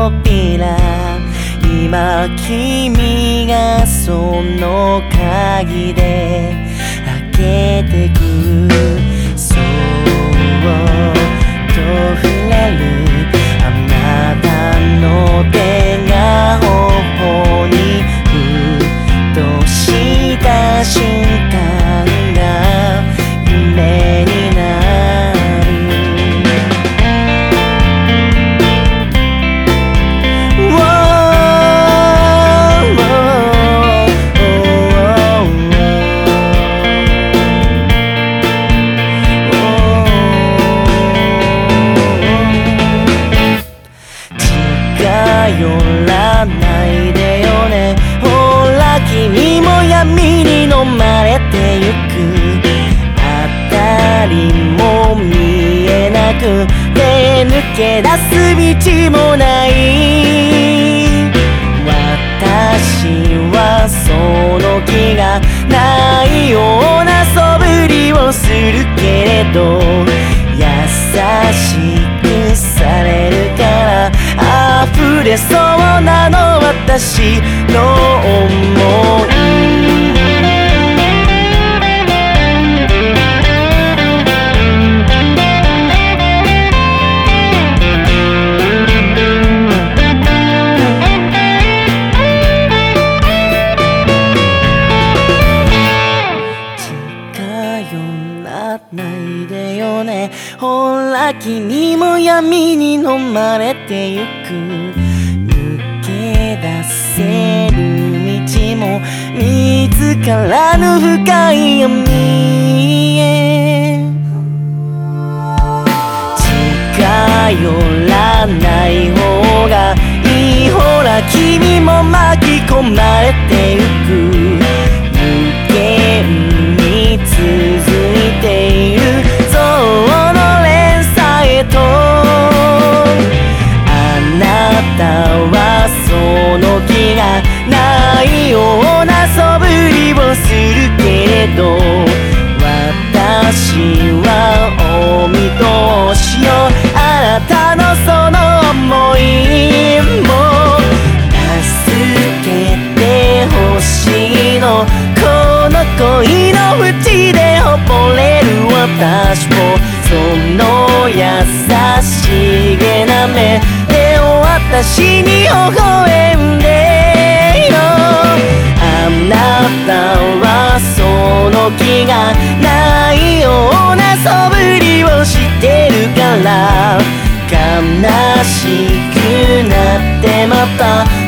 扉、今君がその鍵で開けてく。そっと触れるあなたの手が頬にふとした瞬間が夢になる。寄らないでよね、ほら君も闇に飲まれてゆく。当たりも見えなくて抜け出す道もない。私はその気がないような素振りをするけれど、優しくされるから溢れそうなの私の想い。近寄らないでよね、ほら君も闇に飲まれてゆく。抜け出せる道も見つからぬ深い闇へ。近寄らない方がいい、ほら君も巻き込まれてゆく。無限に続いている像の連鎖へと、あなたはその気がないような素振りをするけれど、私はお見通しよ、あなたのその想いも助けてほしいの。この恋の淵で溺れる私も、その優しげな目で私に微笑んでよ。あなたはその気がないような素振りをしてるから、悲しくなってまた